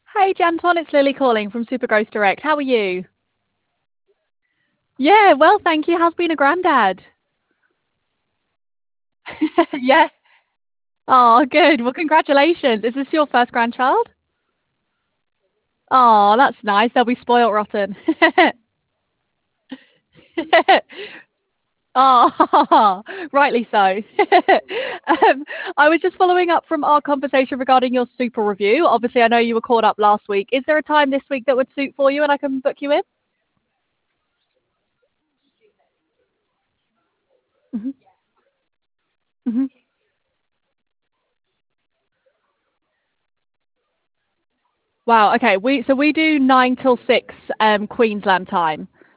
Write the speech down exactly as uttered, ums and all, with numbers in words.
Hey Janton, it's Lily calling from Supergrowth Direct. How are you? Yeah, well, thank you. How's being a granddad? Yeah. Oh, good. Well, congratulations. Is this your first grandchild? Oh, that's nice. They'll be spoilt rotten. Oh, rightly so. Um, I was just following up from our conversation regarding your super review. Obviously, I know you were caught up last week. Is there a time this week that would suit for you and I can book you in? Hmm. Hmm. Wow. Okay. We so we do nine till six um, Queensland time.